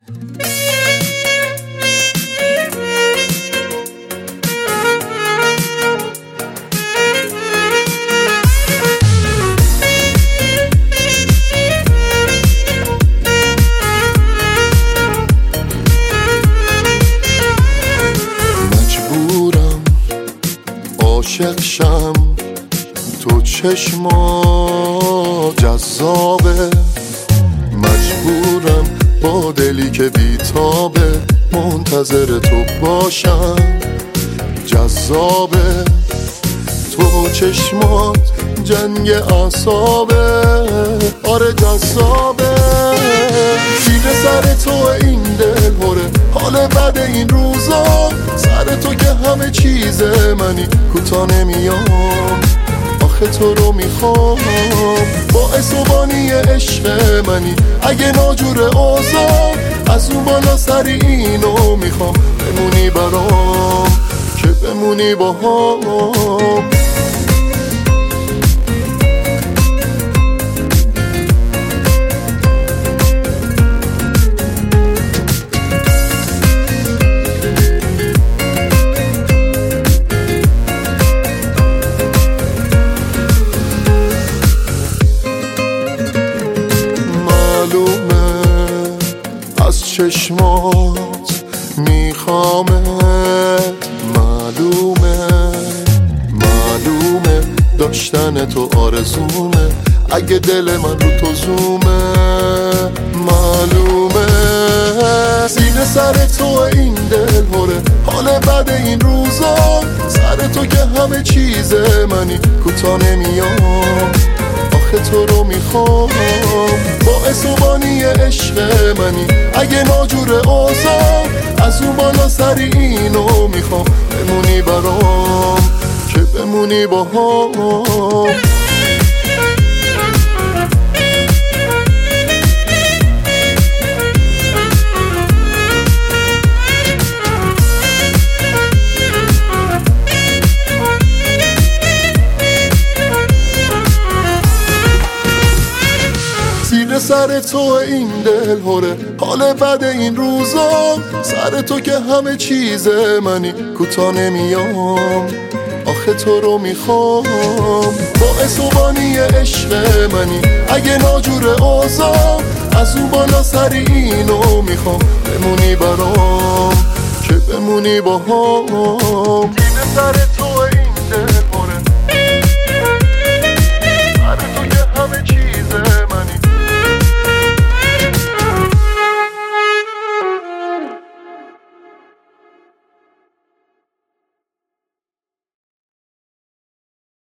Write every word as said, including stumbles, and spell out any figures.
مجبورم عاشق شم، تو چشما جذابه. مجبورم با دلی که بیتابه منتظر تو باشم، جذابه. تو چشمات جنگ اعصابه، آره جذابه. زیر سر تو این دل پره، حال بد این روزا. سر تو که همه چیز منی، کوتا نمیام آخه تو رو میخوام. باعث و بانی عشق منی، اگه ناجور اوضاع از اون بالا سری اینو میخوام. بمونی برام که بمونی با هم. از چشمات میخوامت، معلومه معلومه داشتن تو آرزومه. اگه دل من رو تو زومه، معلومه. زیر سر تو این دل پره، حال بد این روزا. سر تو که همه چیز منی، کوتا نمیام آخه تو رو میخوام. باعث و بانی عشق منی، اگه ناجور اوضاع از اون بالا سری اینو میخوام. بمونی برام که بمونی با هم. زیر سر تو این دل پره، حال بد این روزا. سر تو که همه چیز منی، کوتا نمیام آخه تو رو میخوام. باعث و بانی عشق منی، اگه ناجور اوضاع از اون بالا سری اینو میخوام. بمونی برام که بمونی با هم.